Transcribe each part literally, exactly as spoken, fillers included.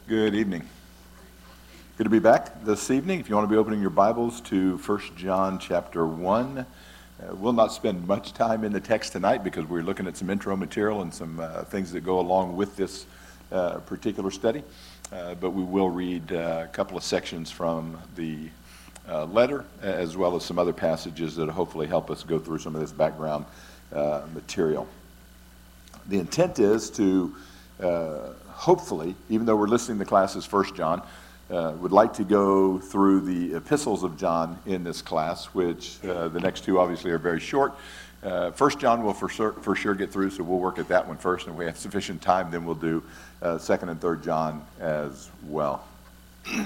Good evening. Good to be back this evening. If you want to be opening your Bibles to First John chapter one, uh, we'll not spend much time in the text tonight because we're looking at some intro material and some uh, things that go along with this uh, particular study. Uh, but we will read uh, a couple of sections from the uh, letter as well as some other passages that will hopefully help us go through some of this background uh, material. The intent is to uh, hopefully, even though we're listening to class as First John, uh, would like to go through the epistles of John in this class, which uh, the next two obviously are very short. Uh, First John will for sure, for sure get through, so we'll work at that one first, and if we have sufficient time, then we'll do uh, Second and Third John as well. Give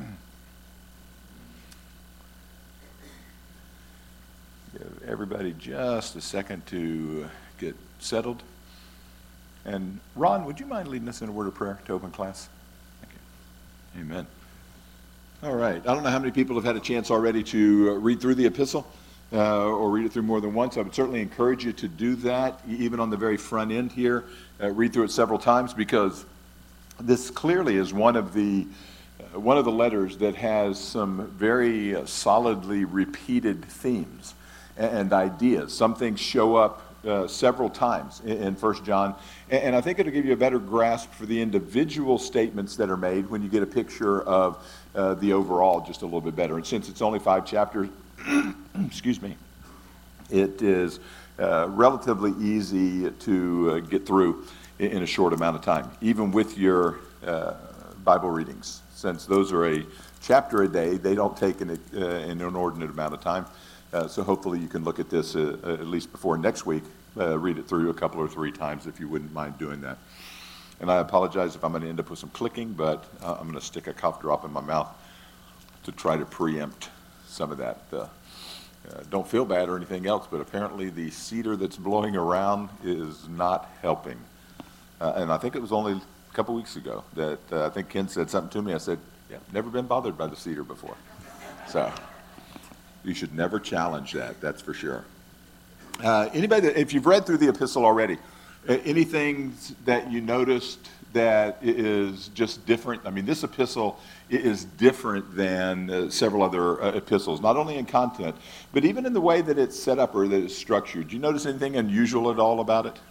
everybody just a second to get settled. And Ron, would you mind leading us in a word of prayer to open class? Thank you. Amen. All right. I don't know how many people have had a chance already to uh, read through the epistle uh, or read it through more than once. I would certainly encourage you to do that, even on the very front end here. Uh, read through it several times because this clearly is one of the uh, one of the letters that has some very uh, solidly repeated themes and, and ideas. Some things show up Uh, several times in, in First John, and, and I think it'll give you a better grasp for the individual statements that are made when you get a picture of uh, the overall just a little bit better. And since it's only five chapters, excuse me, it is uh, relatively easy to uh, get through in, in a short amount of time, even with your uh, Bible readings. Since those are a chapter a day, they don't take an, uh, an inordinate amount of time. Uh, so hopefully you can look at this uh, uh, at least before next week, uh, read it through a couple or three times if you wouldn't mind doing that. And I apologize if I'm going to end up with some clicking, but uh, I'm going to stick a cough drop in my mouth to try to preempt some of that. Uh, uh, don't feel bad or anything else, but apparently the cedar that's blowing around is not helping. Uh, and I think it was only a couple weeks ago that uh, I think Ken said something to me. I said, yeah, never been bothered by the cedar before. So you should never challenge that, that's for sure. Uh, anybody, that, if you've read through the epistle already, uh, anything that you noticed that is just different? I mean, this epistle is different than uh, several other uh, epistles, not only in content, but even in the way that it's set up or that it's structured. Do you notice anything unusual at all about it?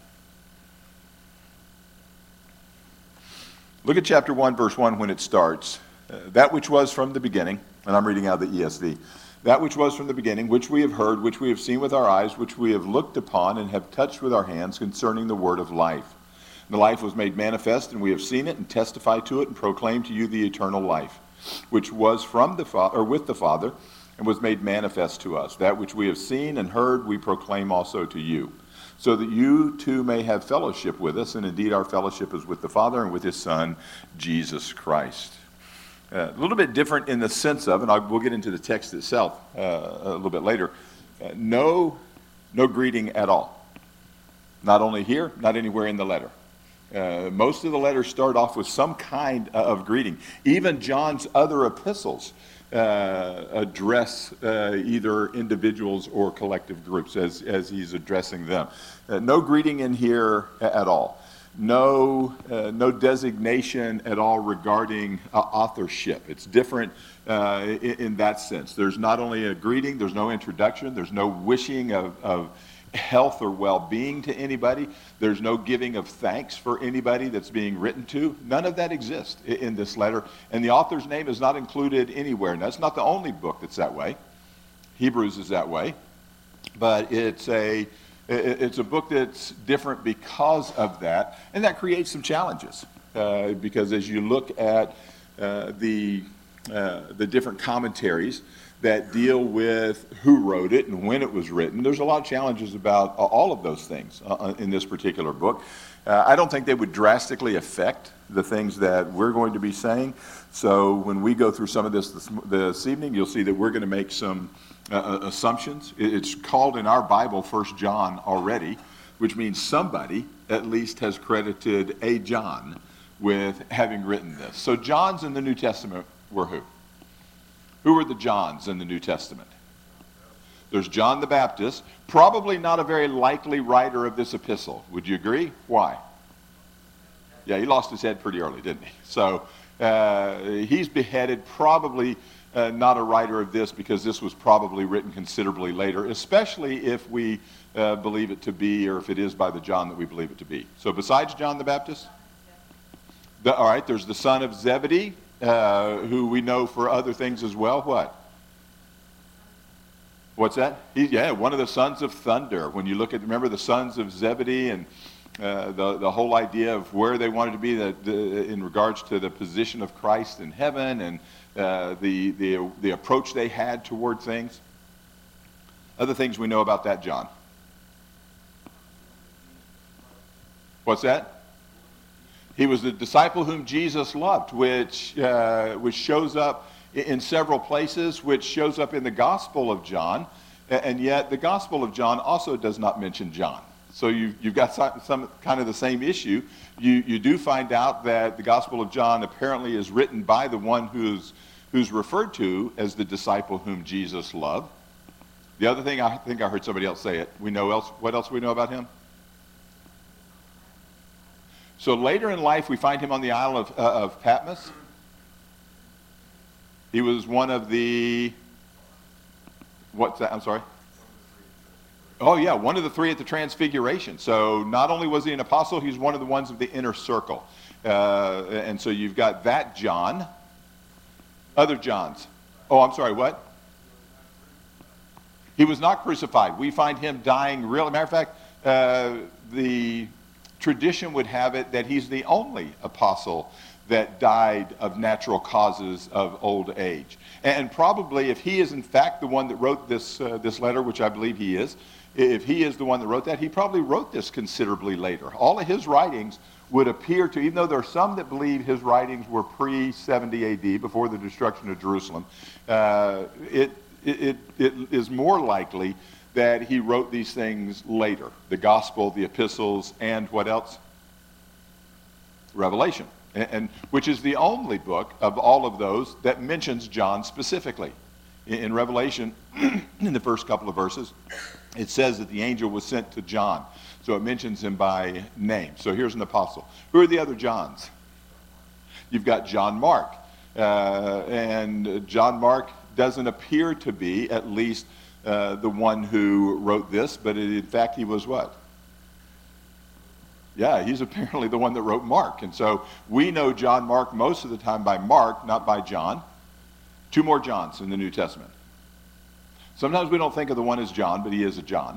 Look at chapter one, verse one when it starts. Uh, that which was from the beginning, and I'm reading out the E S V. That which was from the beginning, which we have heard, which we have seen with our eyes, which we have looked upon and have touched with our hands concerning the word of life. The life was made manifest, and we have seen it and testify to it and proclaim to you the eternal life, which was from the Father, or with the Father, and was made manifest to us. That which we have seen and heard, we proclaim also to you, so that you too may have fellowship with us. And indeed, our fellowship is with the Father and with his Son, Jesus Christ. Uh, a little bit different in the sense of, and I'll, we'll get into the text itself uh, a little bit later, uh, no, no greeting at all. Not only here, not anywhere in the letter. Uh, most of the letters start off with some kind of greeting. Even John's other epistles uh, address uh, either individuals or collective groups as, as he's addressing them. Uh, no greeting in here at all. No, uh, no designation at all regarding uh, authorship. It's different uh, in, in that sense. There's not only a greeting, there's no introduction, there's no wishing of, of health or well-being to anybody. There's no giving of thanks for anybody that's being written to. None of that exists in, in this letter, and the author's name is not included anywhere. Now, it's not the only book that's that way. Hebrews is that way, but it's a It's a book that's different because of that, and that creates some challenges. Uh, because as you look at uh, the uh, the different commentaries that deal with who wrote it and when it was written, there's a lot of challenges about all of those things uh, in this particular book. Uh, I don't think they would drastically affect the things that we're going to be saying. So when we go through some of this this, this evening, you'll see that we're going to make some Uh, assumptions. It's called in our Bible First John already, which means somebody at least has credited a John with having written this. So Johns in the New Testament were who? Who were the Johns in the New Testament? There's John the Baptist, probably not a very likely writer of this epistle. Would you agree? Why? Yeah, he lost his head pretty early, didn't he? So Uh, he's beheaded, probably uh, not a writer of this, because this was probably written considerably later, especially if we uh, believe it to be, or if it is by the John that we believe it to be. So besides John the Baptist, the, all right, there's the son of Zebedee, uh, who we know for other things as well. What? What's that? He, yeah, one of the sons of thunder. When you look at, remember the sons of Zebedee, and uh, the, the whole idea of where they wanted to be the, the, in regards to the position of Christ in heaven, and uh, the, the, the approach they had toward things. Other things we know about that John. What's that? He was the disciple whom Jesus loved, which, uh, which shows up in several places, which shows up in the Gospel of John, and yet the Gospel of John also does not mention John. So you, you've got some, some kind of the same issue. You, you do find out that the Gospel of John apparently is written by the one who's, who's referred to as the disciple whom Jesus loved. The other thing, I think I heard somebody else say it. We know else. What else do we know about him? So later in life, we find him on the Isle of, uh, of Patmos. He was one of the, what's that? I'm sorry? Oh, yeah, one of the three at the Transfiguration. So not only was he an apostle, he's one of the ones of the inner circle. Uh, and so you've got that John. Other Johns. Oh, I'm sorry, what? He was not crucified. We find him dying real. Matter of fact, uh, the tradition would have it that he's the only apostle that died of natural causes of old age. And probably if he is in fact the one that wrote this, uh, this letter, which I believe he is, if he is the one that wrote that, he probably wrote this considerably later. All of his writings would appear to, even though there are some that believe his writings were pre seventy A D, before the destruction of Jerusalem, uh, it, it, it is more likely that he wrote these things later. The gospel, the epistles, and what else? Revelation. And, and which is the only book of all of those that mentions John specifically. In, in Revelation, in the first couple of verses, it says that the angel was sent to John. So it mentions him by name. So here's an apostle. Who are the other Johns? You've got John Mark. Uh, and John Mark doesn't appear to be, at least, Uh, the one who wrote this, but it, in fact he was what? Yeah, he's apparently the one that wrote Mark. And so we know John Mark most of the time by Mark, not by John. Two more Johns in the New Testament. Sometimes we don't think of the one as John, but he is a John.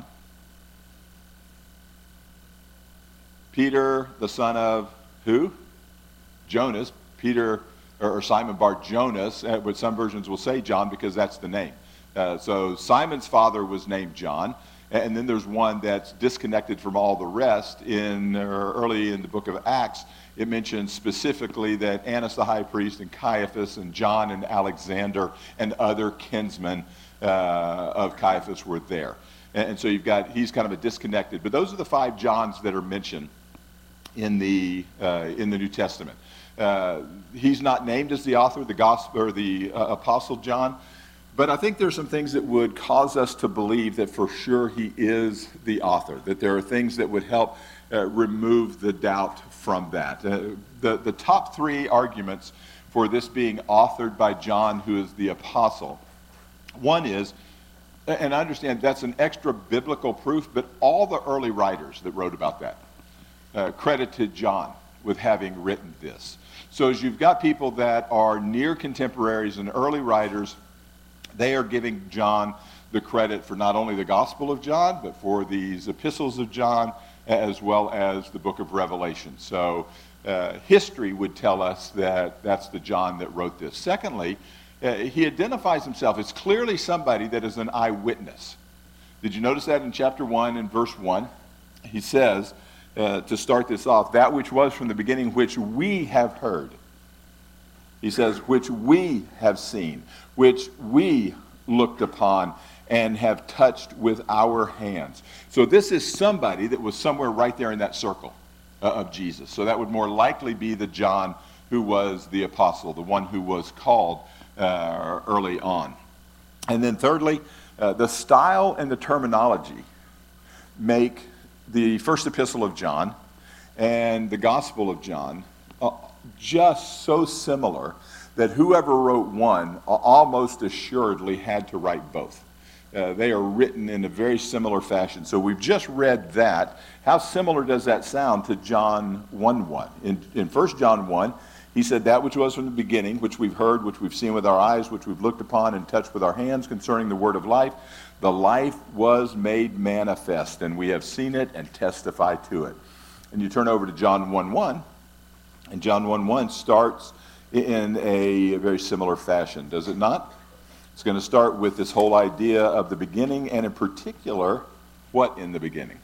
Peter, the son of who? Jonas. Peter, or, or Simon Bar Jonas, uh, but some versions will say John because that's the name. Uh, so Simon's father was named John, and then there's one that's disconnected from all the rest. In uh, early in the book of Acts, it mentions specifically that Annas the high priest and Caiaphas and John and Alexander and other kinsmen uh, of Caiaphas were there. And, and so you've got, he's kind of a disconnected. But those are the five Johns that are mentioned in the uh, in the New Testament. Uh, he's not named as the author, the gospel or the uh, apostle John. But I think there's some things that would cause us to believe that for sure he is the author, that there are things that would help uh, remove the doubt from that. Uh, the, the top three arguments for this being authored by John, who is the apostle. One is, and I understand that's an extra biblical proof, but all the early writers that wrote about that uh, credited John with having written this. So as you've got people that are near contemporaries and early writers, they are giving John the credit for not only the Gospel of John, but for these epistles of John, as well as the book of Revelation. So uh, history would tell us that that's the John that wrote this. Secondly, uh, he identifies himself as clearly somebody that is an eyewitness. Did you notice that in chapter one and verse one? He says, uh, to start this off, that which was from the beginning, which we have heard. He says, which we have seen, which we looked upon and have touched with our hands. So this is somebody that was somewhere right there in that circle uh, of Jesus. So that would more likely be the John who was the apostle, the one who was called uh, early on. And then thirdly, uh, the style and the terminology make the first epistle of John and the Gospel of John uh, just so similar that whoever wrote one almost assuredly had to write both. Uh, they are written in a very similar fashion. So we've just read that. How similar does that sound to John one one? In, in First John one, he said, that which was from the beginning, which we've heard, which we've seen with our eyes, which we've looked upon and touched with our hands concerning the word of life. The life was made manifest, and we have seen it and testify to it. And you turn over to John one one, and John one one starts in a very similar fashion, does it not? It's going to start with this whole idea of the beginning, and in particular, what in the beginning?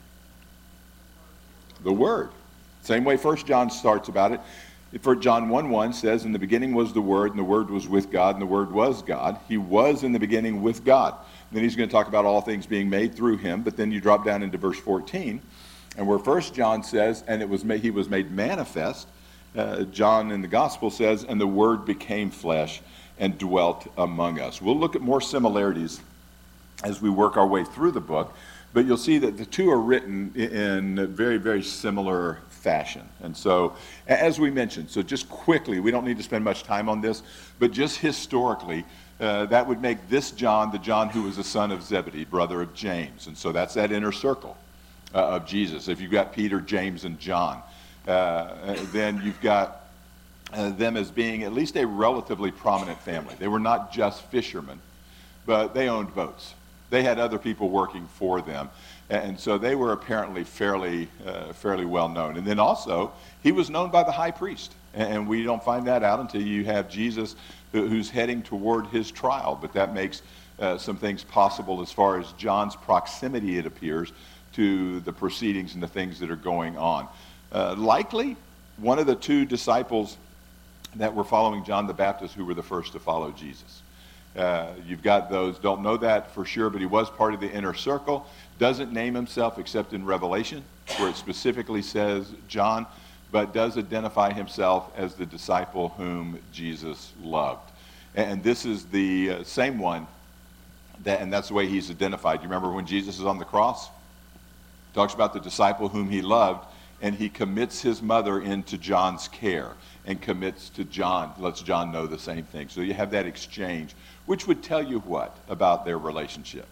The Word. Same way First John starts about it. For John one one says, in the beginning was the Word, and the Word was with God, and the Word was God. He was in the beginning with God. And then he's going to talk about all things being made through him, but then you drop down into verse fourteen, and where First John says, and it was made, he was made manifest, uh, John in the Gospel says, and the Word became flesh and dwelt among us. We'll look at more similarities as we work our way through the book, but you'll see that the two are written in very, very similar fashion. And so, as we mentioned, so just quickly, we don't need to spend much time on this, but just historically, uh, that would make this John the John who was the son of Zebedee, brother of James. And so that's that inner circle uh, of Jesus. If you've got Peter, James, and John, uh, then you've got Uh, them as being at least a relatively prominent family. They were not just fishermen, but they owned boats. They had other people working for them. And so they were apparently fairly, uh, fairly well known. And then also, he was known by the high priest. And we don't find that out until you have Jesus who's heading toward his trial. But that makes uh, some things possible as far as John's proximity, it appears, to the proceedings and the things that are going on. Uh, likely, one of the two disciples that were following John the Baptist who were the first to follow Jesus. Uh, you've got those, don't know that for sure, but he was part of the inner circle. Doesn't name himself except in Revelation, where it specifically says John, but does identify himself as the disciple whom Jesus loved. And this is the uh, same one, that, and that's the way he's identified. You remember when Jesus is on the cross? Talks about the disciple whom he loved, and he commits his mother into John's care and commits to John, lets John know the same thing. So you have that exchange, which would tell you what about their relationship?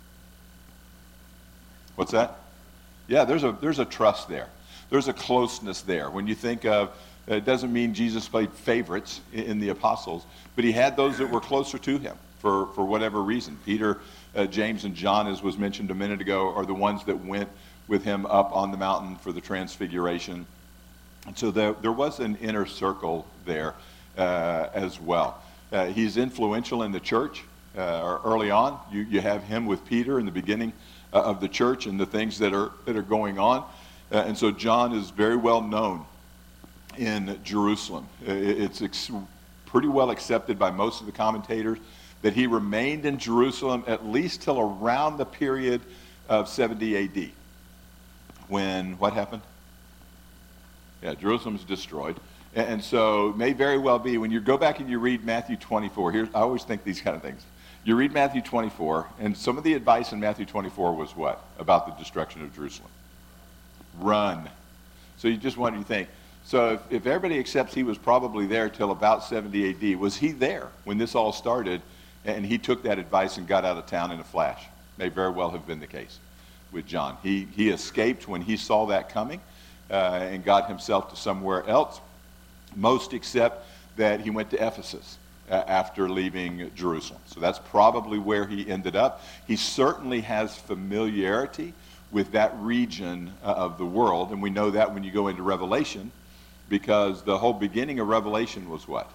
What's that? Yeah, there's a there's a trust there. There's a closeness there. When you think of, it doesn't mean Jesus played favorites in, in the apostles, but he had those that were closer to him for, for whatever reason. Peter, uh, James, and John, as was mentioned a minute ago, are the ones that went with him up on the mountain for the transfiguration. And so there, there was an inner circle there uh, as well. Uh, he's influential in the church uh, early on. You, you have him with Peter in the beginning uh, of the church and the things that are, that are going on. Uh, and so John is very well known in Jerusalem. It's ex- pretty well accepted by most of the commentators that he remained in Jerusalem at least till around the period of seventy A D. When, what happened? Yeah, Jerusalem's destroyed. And so it may very well be, when you go back and you read Matthew twenty-four, here's, I always think these kind of things. You read Matthew twenty-four, and some of the advice in Matthew twenty-four was what? About the destruction of Jerusalem. Run. So you just want to think, so if, if everybody accepts he was probably there till about seventy A D, was he there when this all started, and he took that advice and got out of town in a flash? May very well have been the case with John. He, he escaped when he saw that coming. Uh, and got himself to somewhere else, most except that he went to Ephesus uh, after leaving Jerusalem. So that's probably where he ended up. He certainly has familiarity with that region uh, of the world, and we know that when you go into Revelation, because the whole beginning of Revelation was what?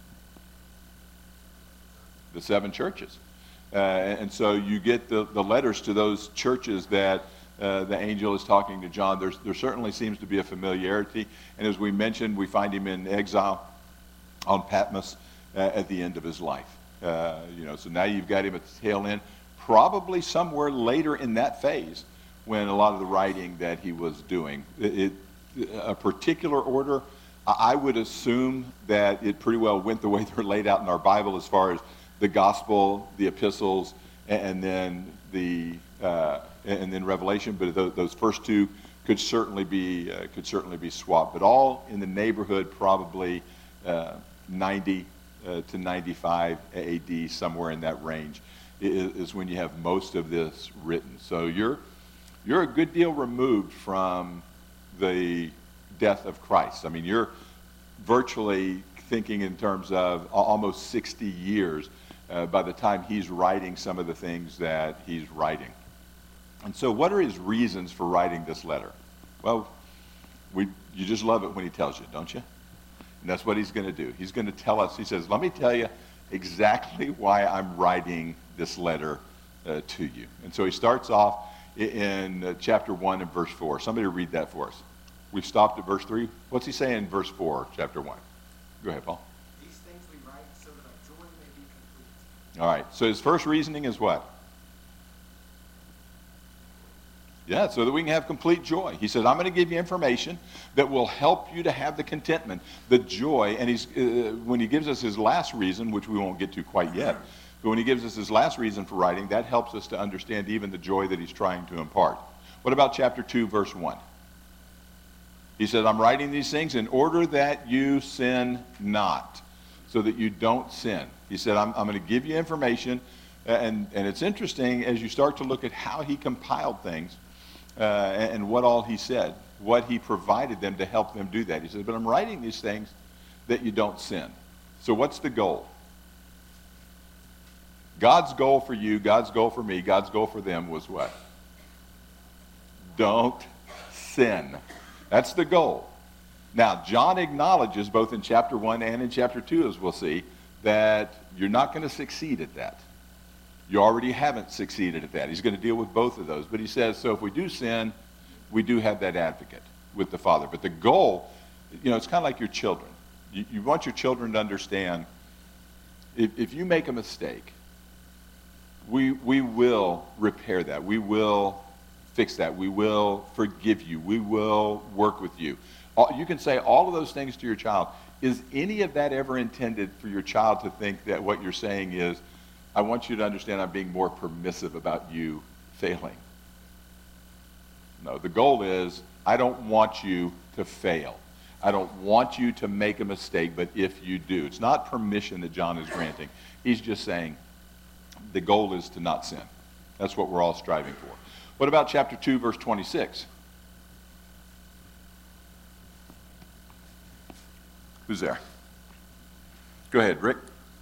The seven churches. Uh, and so you get the, the letters to those churches that Uh, the angel is talking to John. There's, there certainly seems to be a familiarity. And as we mentioned, we find him in exile on Patmos uh, at the end of his life. Uh, you know, so now you've got him at the tail end, probably somewhere later in that phase when a lot of the writing that he was doing. It, it, a particular order, I would assume that it pretty well went the way they're laid out in our Bible as far as the gospel, the epistles, and then the... Uh, and then Revelation, but those first two could certainly be uh, could certainly be swapped, but all in the neighborhood probably uh, ninety uh, to ninety-five A D, somewhere in that range, is, is when you have most of this written. So you're you're a good deal removed from the death of Christ. I mean, you're virtually thinking in terms of almost sixty years uh, by the time he's writing some of the things that he's writing. And so what are his reasons for writing this letter? Well, we, you just love it when he tells you, don't you? And that's what he's going to do. He's going to tell us, he says, let me tell you exactly why I'm writing this letter uh, to you. And so he starts off in, in uh, chapter one and verse four. Somebody read that for us. We've stopped at verse three. What's he saying in verse four, chapter one? Go ahead, Paul. These things we write so that our joy may be complete. All right. So his first reasoning is what? Yeah, so that we can have complete joy. He says, I'm going to give you information that will help you to have the contentment, the joy. And he's uh, when he gives us his last reason, which we won't get to quite yet, but when he gives us his last reason for writing, that helps us to understand even the joy that he's trying to impart. What about chapter two, verse one? He says, I'm writing these things in order that you sin not, so that you don't sin. He said, I'm, I'm going to give you information, and, and it's interesting as you start to look at how he compiled things, uh, and, and what all he said, what he provided them to help them do that. He says, but I'm writing these things that you don't sin. So what's the goal? God's goal for you, God's goal for me, God's goal for them was what? Don't sin. That's the goal. Now, John acknowledges both in chapter one and in chapter two, as we'll see, that you're not going to succeed at that. You already haven't succeeded at that. He's going to deal with both of those. But he says, so if we do sin, we do have that advocate with the Father. But the goal, you know, it's kind of like your children. You, you want your children to understand, if, if you make a mistake, we, we will repair that. We will fix that. We will forgive you. We will work with you. All, you can say all of those things to your child. Is any of that ever intended for your child to think that what you're saying is, I want you to understand I'm being more permissive about you failing? No, the goal is, I don't want you to fail. I don't want you to make a mistake, but if you do. It's not permission that John is granting. He's just saying the goal is to not sin. That's what we're all striving for. What about chapter two, verse twenty-six? Who's there? Go ahead, Rick.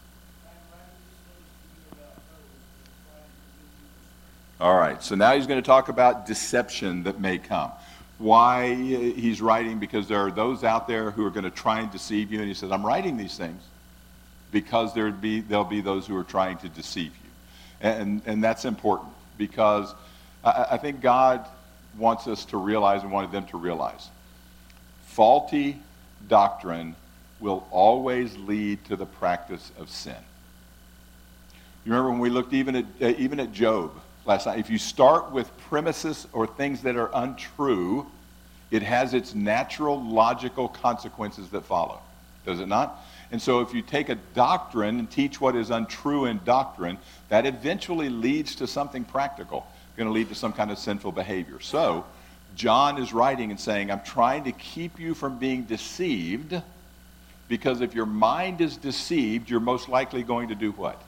All right, so now he's going to talk about deception that may come. Why he's writing, because there are those out there who are going to try and deceive you, and he says, I'm writing these things because there'd be, there'll be those who are trying to deceive you. And, and that's important, because I, I think God wants us to realize and wanted them to realize faulty doctrine will always lead to the practice of sin. You remember when we looked even at uh, even at Job last night? If you start with premises or things that are untrue, it has its natural logical consequences that follow. Does it not? And so if you take a doctrine and teach what is untrue in doctrine, that eventually leads to something practical, going to lead to some kind of sinful behavior. So John is writing and saying, I'm trying to keep you from being deceived, because if your mind is deceived, you're most likely going to do what?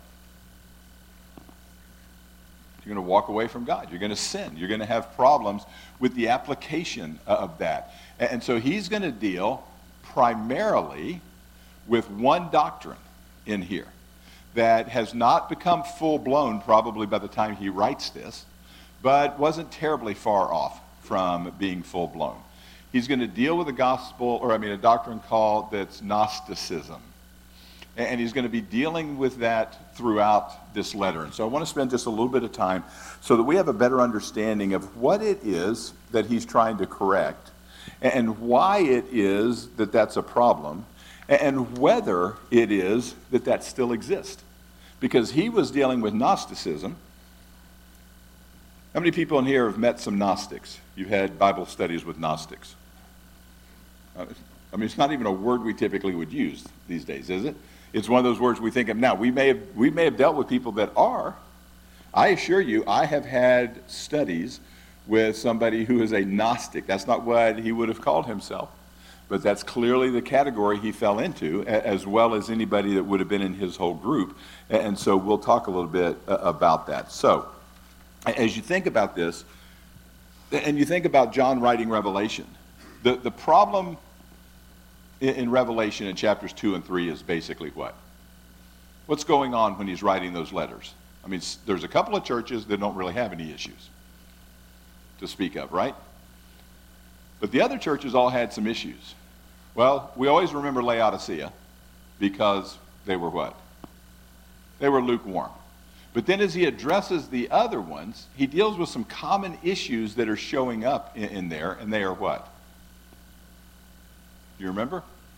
You're going to walk away from God. You're going to sin. You're going to have problems with the application of that. And so he's going to deal primarily with one doctrine in here that has not become full-blown probably by the time he writes this, but wasn't terribly far off from being full-blown. He's going to deal with a gospel, or I mean a doctrine called that's Gnosticism. And he's going to be dealing with that throughout this letter. And so I want to spend just a little bit of time so that we have a better understanding of what it is that he's trying to correct, and why it is that that's a problem, and whether it is that that still exists. Because he was dealing with Gnosticism. How many people in here have met some Gnostics? You've had Bible studies with Gnostics. Uh, I mean, it's not even a word we typically would use these days, is it? It's one of those words we think of now. We may have, we may have dealt with people that are. I assure you, I have had studies with somebody who is a Gnostic. That's not what he would have called himself, but that's clearly the category he fell into, as well as anybody that would have been in his whole group. And so we'll talk a little bit about that. So, as you think about this, and you think about John writing Revelation, the, the problem in, in Revelation in chapters two and three is basically what? What's going on when he's writing those letters? I mean, there's a couple of churches that don't really have any issues to speak of, right? But the other churches all had some issues. Well, we always remember Laodicea because they were what? They were lukewarm. But then as he addresses the other ones, he deals with some common issues that are showing up in, in there, and they are what? Do you remember?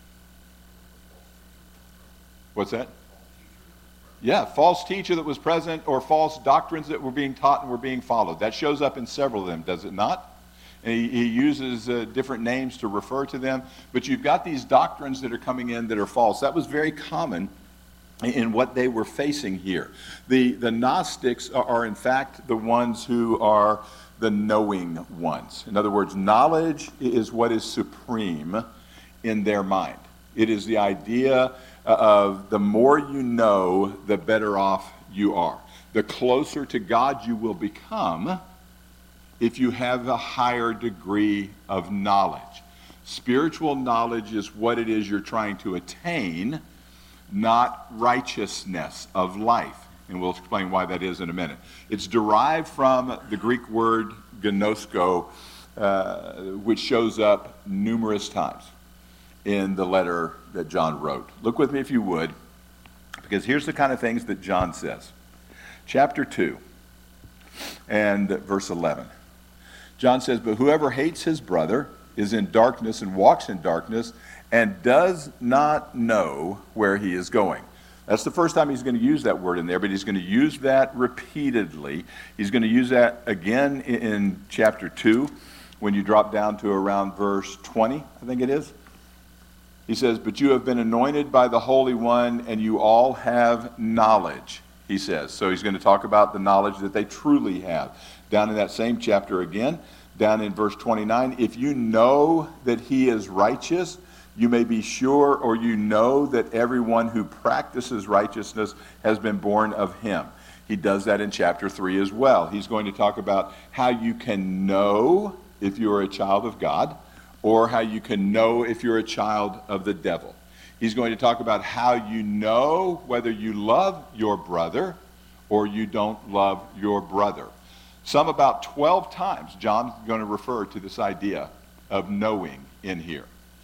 What's that? Yeah, false teacher that was present, or false doctrines that were being taught and were being followed. That shows up in several of them, does it not? And he, he uses uh, different names to refer to them. But you've got these doctrines that are coming in that are false. That was very common in what they were facing here. The, the Gnostics are, are in fact the ones who are the knowing ones. In other words, knowledge is what is supreme in their mind. It is the idea of the more you know, the better off you are. The closer to God you will become if you have a higher degree of knowledge. Spiritual knowledge is what it is you're trying to attain, not righteousness of life. And we'll explain why that is in a minute. It's derived from the Greek word gnosko, uh, which shows up numerous times in the letter that John wrote. Look with me if you would, because here's the kind of things that John says. Chapter two and verse eleven. John says, "But whoever hates his brother is in darkness and walks in darkness and does not know where he is going." That's the first time he's going to use that word in there, but he's going to use that repeatedly. He's going to use that again in, in chapter two, when you drop down to around verse twenty, I think it is. He says, "But you have been anointed by the Holy One, and you all have knowledge," he says. So he's going to talk about the knowledge that they truly have. Down in that same chapter again, down in verse twenty-nine, "If you know that he is righteous, you may be sure, or you know that everyone who practices righteousness has been born of him." He does that in chapter three as well. He's going to talk about how you can know if you're a child of God, or how you can know if you're a child of the devil. He's going to talk about how you know whether you love your brother or you don't love your brother. Some about twelve times, John's going to refer to this idea of knowing in here.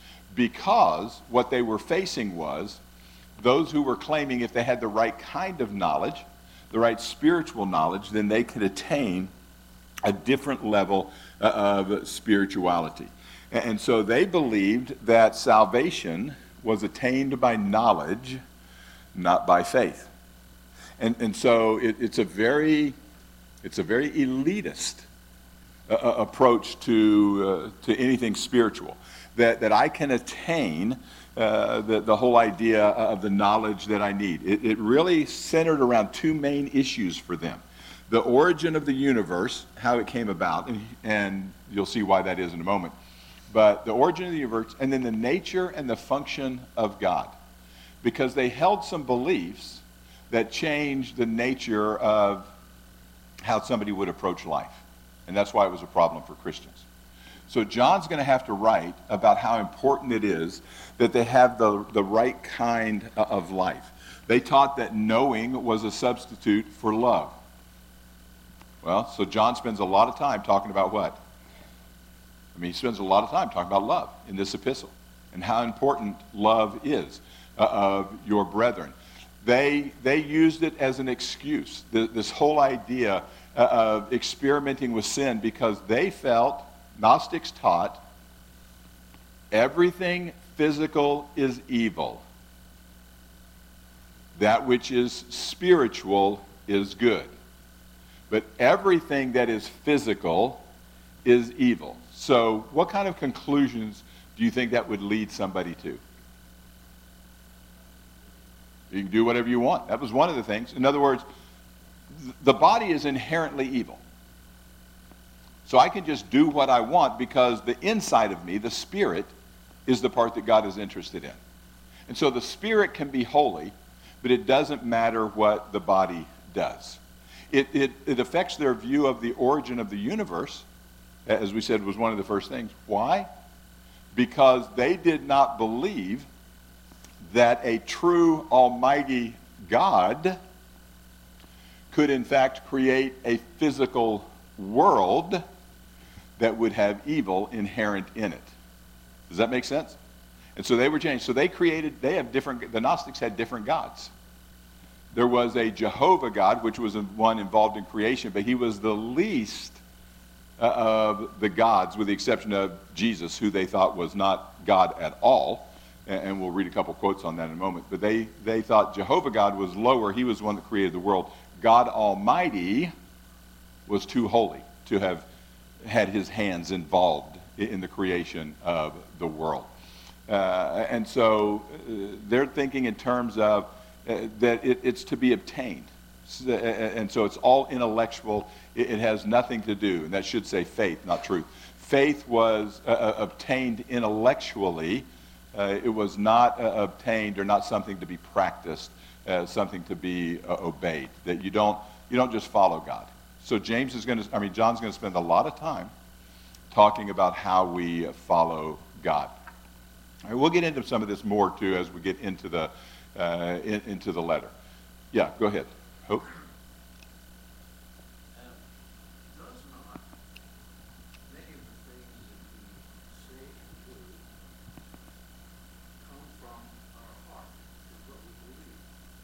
Because what they were facing was those who were claiming if they had the right kind of knowledge, the right spiritual knowledge, then they could attain a different level of spirituality. And so they believed that salvation was attained by knowledge, not by faith. And, and so it, it's a very, it's a very elitist uh, approach to, uh, to anything spiritual. That, that I can attain uh, the, the whole idea of the knowledge that I need. It, it really centered around two main issues for them. The origin of the universe, how it came about, and, and you'll see why that is in a moment. But the origin of the universe, and then the nature and the function of God. Because they held some beliefs that changed the nature of how somebody would approach life. And that's why it was a problem for Christians. So John's going to have to write about how important it is that they have the, the right kind of life. They taught that knowing was a substitute for love. Well, so John spends a lot of time talking about what? I mean, he spends a lot of time talking about love in this epistle and how important love is uh, of your brethren. They, they used it as an excuse, th- this whole idea uh, of experimenting with sin, because they felt, Gnostics taught, everything physical is evil. That which is spiritual is good. But everything that is physical is evil. So what kind of conclusions do you think that would lead somebody to? You can do whatever you want. That was one of the things. In other words, the body is inherently evil. So I can just do what I want because the inside of me, the spirit, is the part that God is interested in. And so the spirit can be holy, but it doesn't matter what the body does. It, it, it affects their view of the origin of the universe, as we said was one of the first things. Why? Because they did not believe that a true almighty God could in fact create a physical world that would have evil inherent in it. Does that make sense? And so they were changed. So they created, they have different, the Gnostics had different gods. There was a Jehovah God, which was one involved in creation, but he was the least uh, of the gods, with the exception of Jesus, who they thought was not God at all. And, and we'll read a couple quotes on that in a moment. But they, they thought Jehovah God was lower. He was the one that created the world. God Almighty was too holy to have had his hands involved in the creation of the world. Uh, and so uh, they're thinking in terms of uh, that it, it's to be obtained. So, uh, and so it's all intellectual. It, it has nothing to do, and that should say faith, not truth. Faith was uh, obtained intellectually. Uh, it was not uh, obtained or not something to be practiced, uh, something to be uh, obeyed. That you don't, you don't just follow God. So James is going to, I mean, John's going to spend a lot of time talking about how we follow God. All right, we'll get into some of this more too as we get into the uh, in, into the letter. Yeah, go ahead. Hope. Uh, does not many of the things that we say and do come from our heart, is what we believe?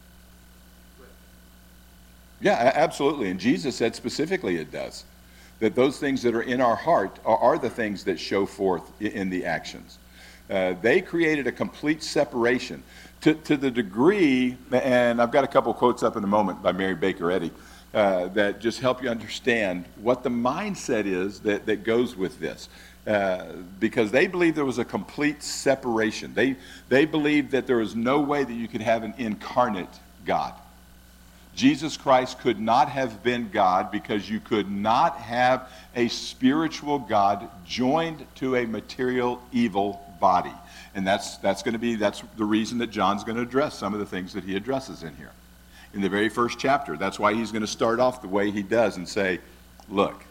But Yeah, a- absolutely. And Jesus said specifically it does. That those things that are in our heart are, are the things that show forth i- in the actions. Uh, they created a complete separation to, to the degree, and I've got a couple quotes up in a moment by Mary Baker Eddy, uh, that just help you understand what the mindset is that, that goes with this. Uh, because they believed there was a complete separation. They, they believed that there was no way that you could have an incarnate God. Jesus Christ could not have been God because you could not have a spiritual God joined to a material evil body. And that's that's going to be, that's the reason that John's going to address some of the things that he addresses in here. In the very first chapter, that's why he's going to start off the way he does and say, look,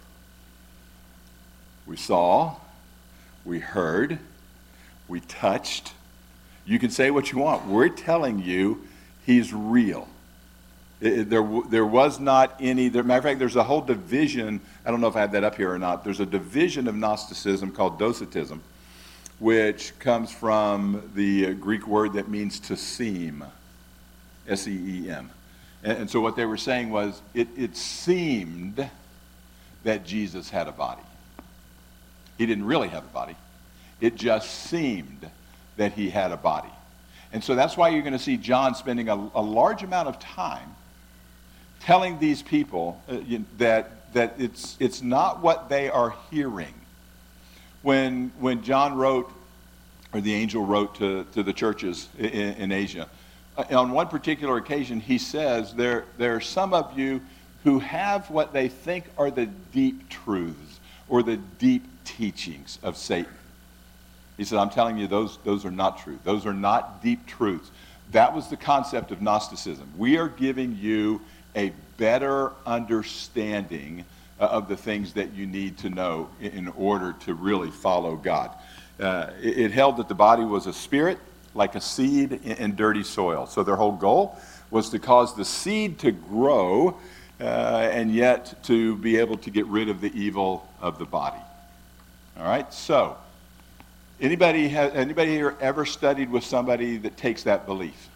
we saw, we heard, we touched. You can say what you want. We're telling you he's real. It, it, there, there was not any, there, matter of fact, there's a whole division, I don't know if I have that up here or not, there's a division of Gnosticism called Docetism, which comes from the Greek word that means to seem, S E E M. And, and so what they were saying was, it, it seemed that Jesus had a body. He didn't really have a body. It just seemed that he had a body. And so that's why you're going to see John spending a, a large amount of time telling these people uh, you, that, that it's, it's not what they are hearing. When, when John wrote, or the angel wrote to, to the churches in, in Asia, uh, on one particular occasion he says, there, there are some of you who have what they think are the deep truths or the deep teachings of Satan. He said, I'm telling you, those, those are not true. Those are not deep truths. That was the concept of Gnosticism. We are giving you a better understanding uh, of the things that you need to know in, in order to really follow God. Uh, it, it held that the body was a spirit, like a seed in, in dirty soil. So their whole goal was to cause the seed to grow uh, and yet to be able to get rid of the evil of the body. All right, so anybody, ha- anybody here ever studied with somebody that takes that belief?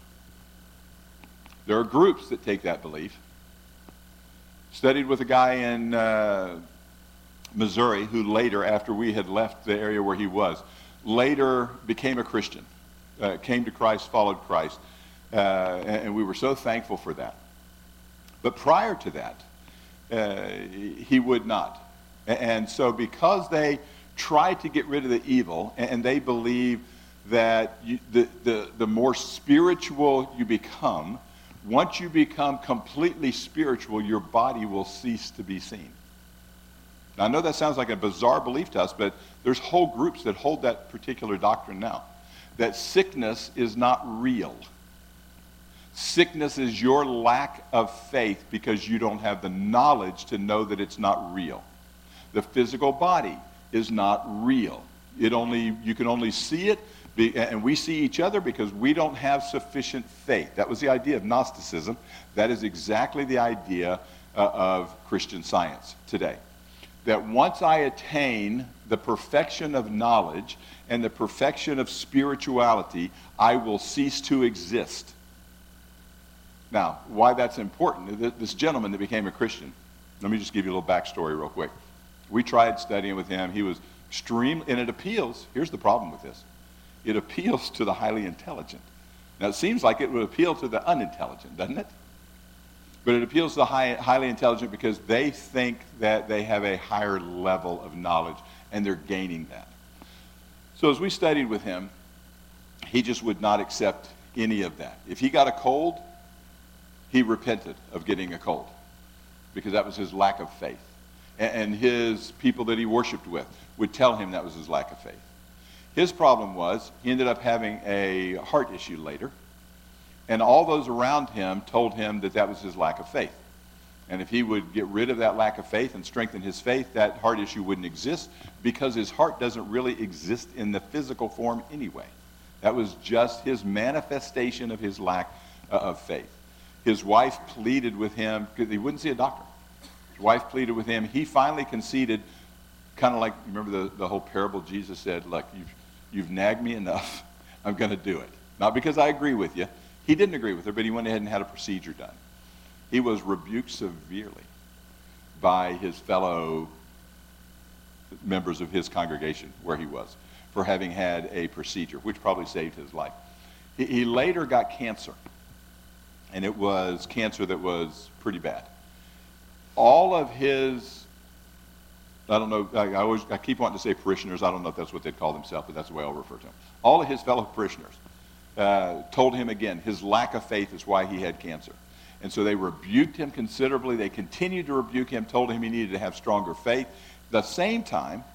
There are groups that take that belief. Studied with a guy in uh, Missouri who later, after we had left the area where he was, later became a Christian, uh, came to Christ, followed Christ, uh, and, and we were so thankful for that. But prior to that, uh, he would not. And so because they tried to get rid of the evil, and they believe that you, the, the, the more spiritual you become, once you become completely spiritual, your body will cease to be seen. Now, I know that sounds like a bizarre belief to us, but there's whole groups that hold that particular doctrine now, that sickness is not real. Sickness is your lack of faith because you don't have the knowledge to know that it's not real. The physical body is not real. It only, you can only see it, be, and we see each other because we don't have sufficient faith. That was the idea of Gnosticism. That is exactly the idea uh, of Christian Science today. That once I attain the perfection of knowledge and the perfection of spirituality, I will cease to exist. Now, why that's important, this gentleman that became a Christian, let me just give you a little backstory real quick. We tried studying with him. He was extreme, and it appeals, here's the problem with this. It appeals to the highly intelligent. Now, it seems like it would appeal to the unintelligent, doesn't it? But it appeals to the high, highly intelligent because they think that they have a higher level of knowledge, and they're gaining that. So as we studied with him, he just would not accept any of that. If he got a cold, he repented of getting a cold because that was his lack of faith. And his people that he worshiped with would tell him that was his lack of faith. His problem was he ended up having a heart issue later, and all those around him told him that that was his lack of faith. And if he would get rid of that lack of faith and strengthen his faith, that heart issue wouldn't exist because his heart doesn't really exist in the physical form anyway. That was just his manifestation of his lack uh, of faith. His wife pleaded with him because he wouldn't see a doctor. His wife pleaded with him. He finally conceded, kind of like, remember the, the whole parable Jesus said, look, you've, you've nagged me enough. I'm going to do it. Not because I agree with you. He didn't agree with her, but he went ahead and had a procedure done. He was rebuked severely by his fellow members of his congregation where he was for having had a procedure, which probably saved his life. He, he later got cancer, and it was cancer that was pretty bad. All of his, I don't know, I, I always I keep wanting to say parishioners. I don't know if that's what they'd call themselves, but that's the way I'll refer to them. All of his fellow parishioners uh, told him again his lack of faith is why he had cancer. And so they rebuked him considerably. They continued to rebuke him, told him he needed to have stronger faith. At the same time,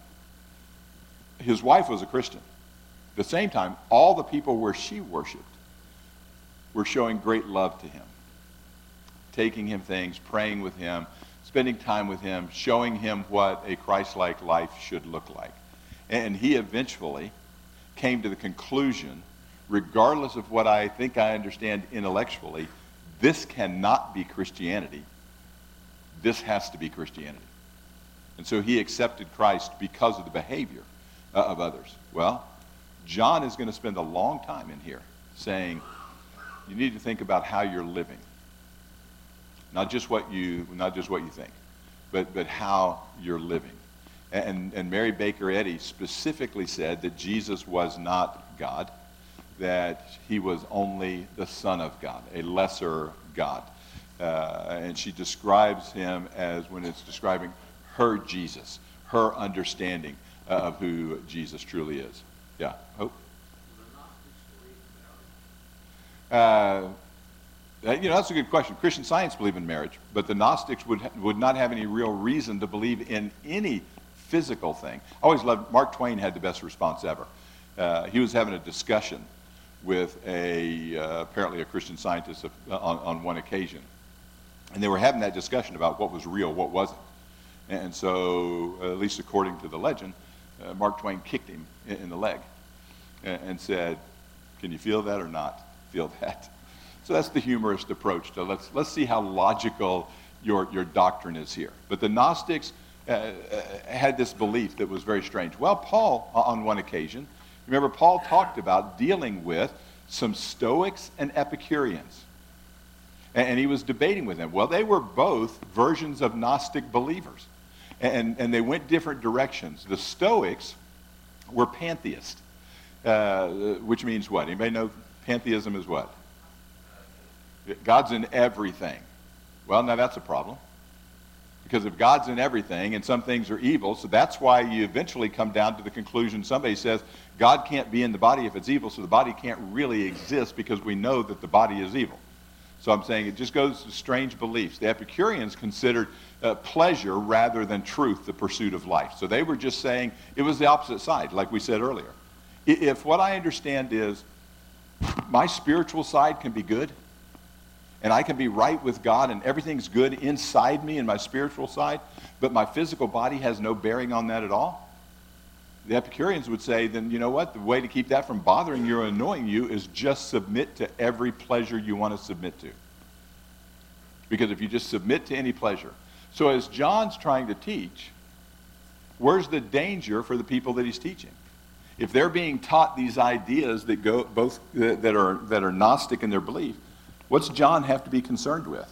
his wife was a Christian. At the same time, all the people where she worshiped were showing great love to him, taking him things, praying with him, spending time with him, showing him what a Christ-like life should look like. And he eventually came to the conclusion, regardless of what I think I understand intellectually, this cannot be Christianity. This has to be Christianity. And so he accepted Christ because of the behavior uh, of others. Well, John is going to spend a long time in here saying, you need to think about how you're living. Not just what you, not just what you think, but, but how you're living. And, and Mary Baker Eddy specifically said that Jesus was not God, that he was only the Son of God, a lesser God. Uh, and she describes him as, when it's describing her Jesus, her understanding uh, of who Jesus truly is. Yeah, Hope? Uh, you know, that's a good question. Christian Science believe in marriage, but the Gnostics would, would not have any real reason to believe in any physical thing. I always loved, Mark Twain had the best response ever. Uh, he was having a discussion with a, uh, apparently a Christian Scientist of, on, on one occasion. And they were having that discussion about what was real, what wasn't. And so, uh, at least according to the legend, uh, Mark Twain kicked him in, in the leg and, and said, can you feel that or not feel that? So that's the humorist approach to let's, let's see how logical your, your doctrine is here. But the Gnostics uh, uh, had this belief that was very strange. Well, Paul, on one occasion, remember, Paul talked about dealing with some Stoics and Epicureans. And, and he was debating with them. Well, they were both versions of Gnostic believers. And, and they went different directions. The Stoics were pantheists, uh, which means what? Anybody know pantheism is what? God's in everything. Well, now that's a problem. Because if God's in everything and some things are evil, so that's why you eventually come down to the conclusion, somebody says, God can't be in the body if it's evil, so the body can't really exist because we know that the body is evil. So I'm saying it just goes to strange beliefs. The Epicureans considered uh, pleasure rather than truth the pursuit of life. So they were just saying it was the opposite side, like we said earlier. If what I understand is my spiritual side can be good, and I can be right with God, and everything's good inside me in my spiritual side, but my physical body has no bearing on that at all, the Epicureans would say, then you know what? The way to keep that from bothering you or annoying you is just submit to every pleasure you want to submit to. Because if you just submit to any pleasure. So as John's trying to teach, where's the danger for the people that he's teaching? If they're being taught these ideas that go both that are that are Gnostic in their belief, what's John have to be concerned with?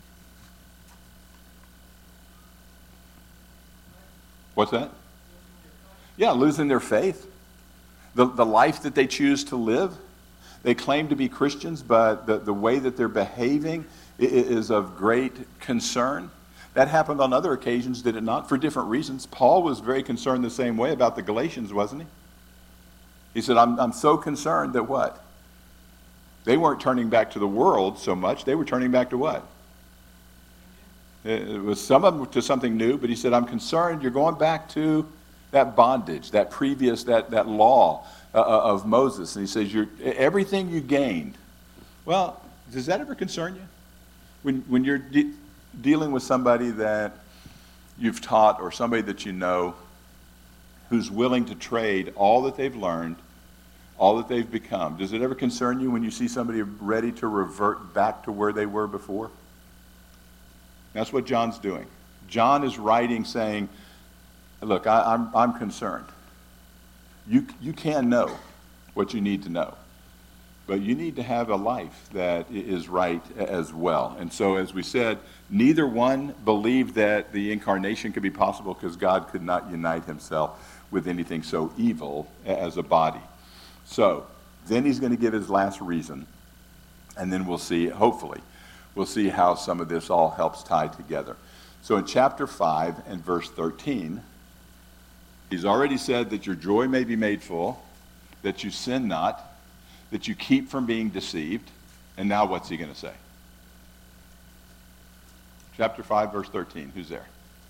What's that? Yeah, losing their faith. The, the life that they choose to live. They claim to be Christians, but the, the way that they're behaving is of great concern. That happened on other occasions, did it not? For different reasons. Paul was very concerned the same way about the Galatians, wasn't he? He said, I'm, I'm so concerned that what? They weren't turning back to the world so much. They were turning back to what? It was some of them to something new, but he said, I'm concerned you're going back to that bondage, that previous, that, that law uh, of Moses. And he says, you're, everything you gained. Well, does that ever concern you? When, when you're de- dealing with somebody that you've taught or somebody that you know who's willing to trade all that they've learned, all that they've become, does it ever concern you when you see somebody ready to revert back to where they were before? That's what John's doing. John is writing saying, look, I, I'm, I'm concerned. You, you can know what you need to know, but you need to have a life that is right as well. And so, as we said, neither one believed that the incarnation could be possible because God could not unite himself with anything so evil as a body. So, then he's going to give his last reason, and then we'll see, hopefully, we'll see how some of this all helps tie together. So in chapter five and verse thirteen, he's already said that your joy may be made full, that you sin not, that you keep from being deceived. And now what's he going to say? Chapter five, verse thirteen. Who's there?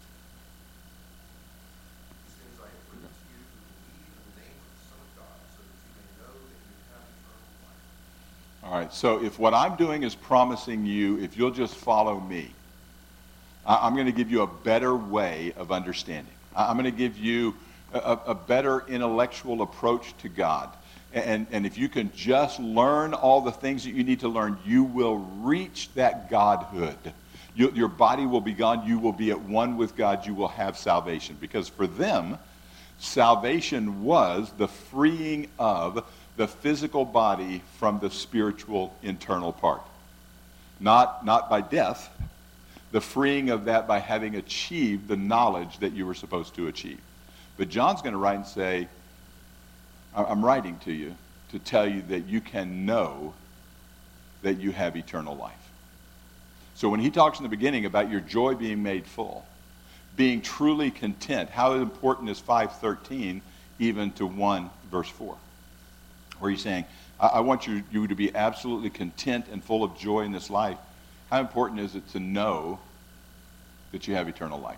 These things I have written to you who believe in the name of the Son of God, so that you may know that you have eternal life. All right, so if what I'm doing is promising you, if you'll just follow me, I- I'm going to give you a better way of understanding. I- I'm going to give you a, a better intellectual approach to God. And, and if you can just learn all the things that you need to learn, you will reach that Godhood. You, your body will be gone. You will be at one with God. You will have salvation. Because for them, salvation was the freeing of the physical body from the spiritual internal part. Not, not by death, the freeing of that by having achieved the knowledge that you were supposed to achieve. But John's going to write and say, I'm writing to you to tell you that you can know that you have eternal life. So when he talks in the beginning about your joy being made full, being truly content, how important is five thirteen even to one verse four? Where he's saying, I, I want you, you to be absolutely content and full of joy in this life. How important is it to know that you have eternal life?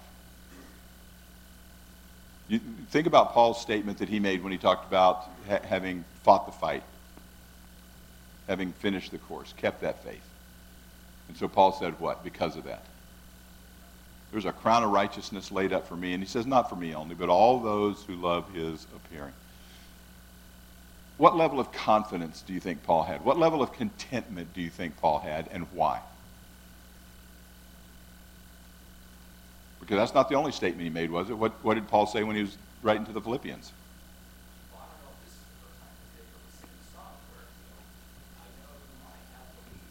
You think about Paul's statement that he made when he talked about ha- having fought the fight, having finished the course, kept that faith. And so Paul said what? Because of that. There's a crown of righteousness laid up for me. And he says, not for me only, but all those who love his appearing. What level of confidence do you think Paul had? What level of contentment do you think Paul had, and why? Because that's not the only statement he made, was it? What, what did Paul say when he was writing to the Philippians? Well, I don't know if this is the first time that they've ever seen a song where, you know, I know whom I have believed.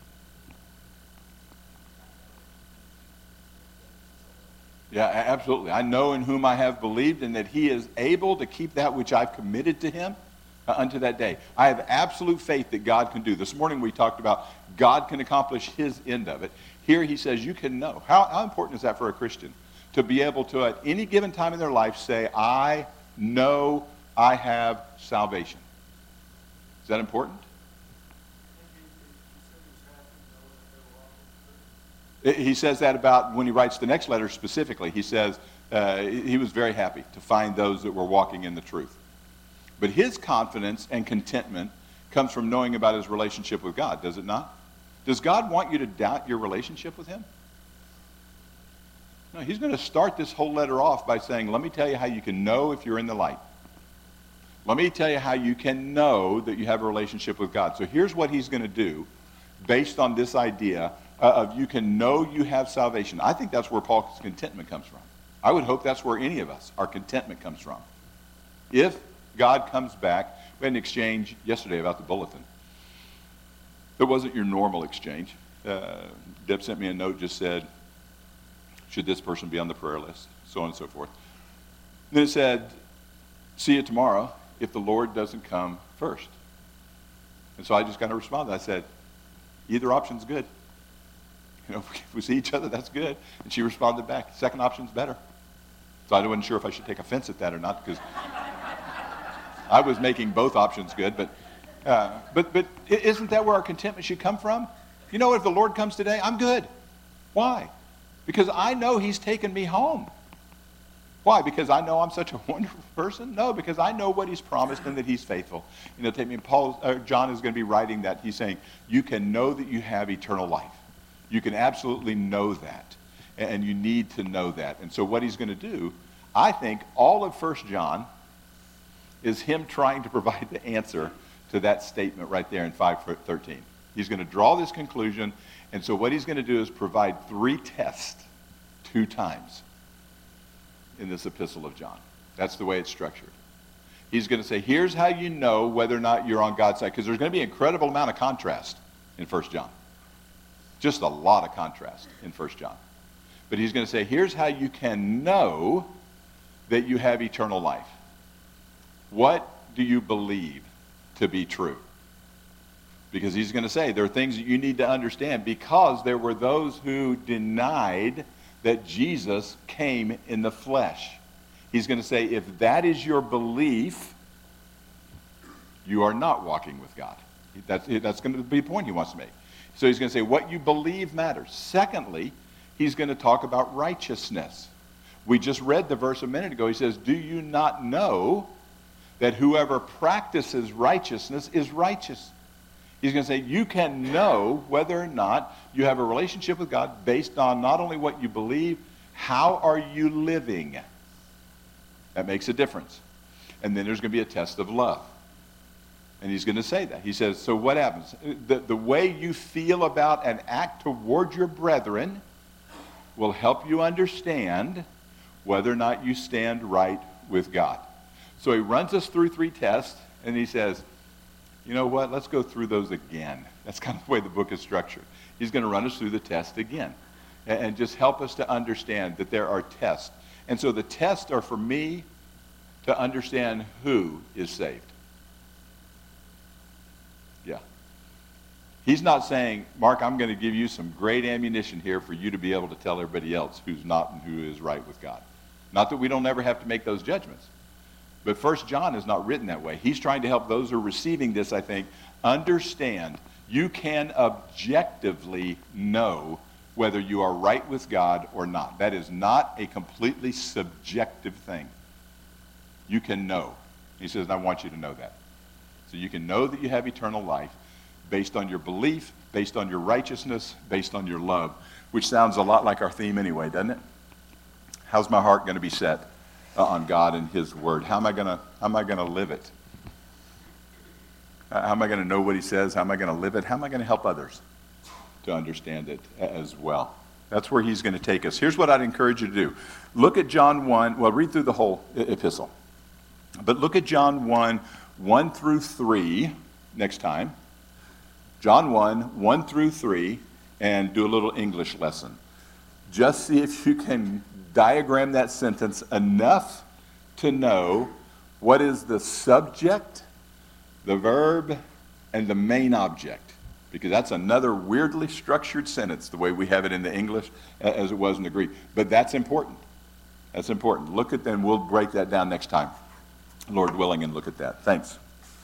Yeah, a- absolutely. I know in whom I have believed, and that he is able to keep that which I've committed to him uh, unto that day. I have absolute faith that God can do. This morning we talked about God can accomplish his end of it. Here he says you can know. How, how important is that for a Christian? To be able to, at any given time in their life, say, I know I have salvation. Is that important? And you, you said he was happy to know that He says that about when he writes the next letter specifically. He says uh, he was very happy to find those that were walking in the truth. But his confidence and contentment comes from knowing about his relationship with God, does it not? Does God want you to doubt your relationship with him? No, he's going to start this whole letter off by saying, let me tell you how you can know if you're in the light. Let me tell you how you can know that you have a relationship with God. So here's what he's going to do based on this idea uh, of you can know you have salvation. I think that's where Paul's contentment comes from. I would hope that's where any of us, our contentment comes from. If God comes back, we had an exchange yesterday about the bulletin. It wasn't your normal exchange. Uh, Deb sent me a note, just said, should this person be on the prayer list, so on and so forth. And then it said, see you tomorrow if the Lord doesn't come first. And so I just kind of responded. I said, either option's good. You know, if we see each other, that's good. And she responded back, second option's better. So I wasn't sure if I should take offense at that or not, because I was making both options good. But, uh, but, but isn't that where our contentment should come from? You know, if the Lord comes today, I'm good. Why? Because I know he's taken me home. Why? Because I know I'm such a wonderful person? No, because I know what he's promised and that he's faithful. You know, take me, Paul, uh, John is going to be writing that. He's saying, you can know that you have eternal life. You can absolutely know that. And you need to know that. And so what he's going to do, I think all of First John is him trying to provide the answer to that statement right there in five thirteen. He's going to draw this conclusion. And so what he's going to do is provide three tests two times in this epistle of John. That's the way it's structured. He's going to say, here's how you know whether or not you're on God's side. Because there's going to be an incredible amount of contrast in First John. Just a lot of contrast in First John. But he's going to say, here's how you can know that you have eternal life. What do you believe to be true? Because he's going to say there are things that you need to understand, because there were those who denied that Jesus came in the flesh. He's going to say, if that is your belief, you are not walking with God. That's, that's going to be the point he wants to make. So he's going to say, what you believe matters. Secondly, he's going to talk about righteousness. We just read the verse a minute ago. He says, do you not know that whoever practices righteousness is righteous? He's going to say, you can know whether or not you have a relationship with God based on not only what you believe, how are you living? That makes a difference. And then there's going to be a test of love. And he's going to say that. He says, so what happens? The, the way you feel about and act toward your brethren will help you understand whether or not you stand right with God. So he runs us through three tests, and he says, you know what, let's go through those again. That's kind of the way the book is structured. He's going to run us through the test again and, and just help us to understand that there are tests. And so the tests are for me to understand who is saved. Yeah. He's not saying, Mark, I'm going to give you some great ammunition here for you to be able to tell everybody else who's not and who is right with God. Not that we don't ever have to make those judgments. But First John is not written that way. He's trying to help those who are receiving this, I think, understand you can objectively know whether you are right with God or not. That is not a completely subjective thing. You can know. He says, I want you to know that. So you can know that you have eternal life based on your belief, based on your righteousness, based on your love, which sounds a lot like our theme anyway, doesn't it? How's my heart going to be set uh, on God and his word? How am I going to, how am I going to live it? Uh, how am I going to know what he says? How am I going to live it? How am I going to help others to understand it as well? That's where he's going to take us. Here's what I'd encourage you to do. Look at John one. Well, read through the whole epistle. But look at John one, one through three next time. John one, one through three, and do a little English lesson. Just see if you can diagram that sentence enough to know what is the subject, the verb, and the main object. Because that's another weirdly structured sentence, the way we have it in the English as it was in the Greek. But that's important. That's important. Look at that, and we'll break that down next time, Lord willing, and look at that. Thanks.